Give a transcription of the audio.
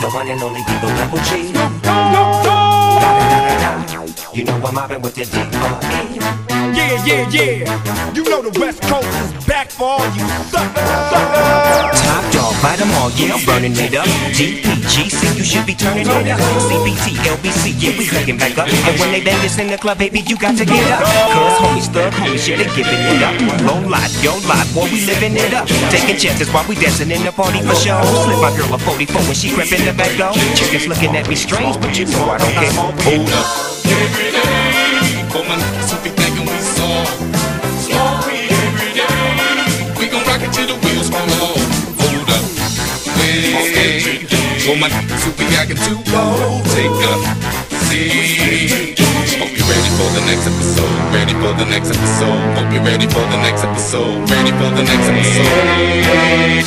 the one and only Diva Double G. You know I'm mobbing with the D.R.E. Yeah. You know the West Coast is back for all you suckers. Top dog, bite them all, yeah, I'm burning it up. GPGC, you should be turning it up. CBT, LBC, yeah, we cracking back up. And when they bang this in the club, baby, you got to get up. Cause homies, thug homies, yeah, they giving it up. Low life, yo life, boy, we living it up. Taking chances while we dancing in the party for show. Slip my girl a 44 when she crept in the back door. Chickens looking at me strange, but you know I don't care. Hold up. Every day, for my niggas who be thinking we soft. Smoke weed every day. We gon' rock it till the wheels fall off. Hold up. Hey, for my niggas who be acting too bold. Take a seat. Hope you're ready for the next episode. Ready for the next episode. Hope you're ready for the next episode. Ready for the next episode.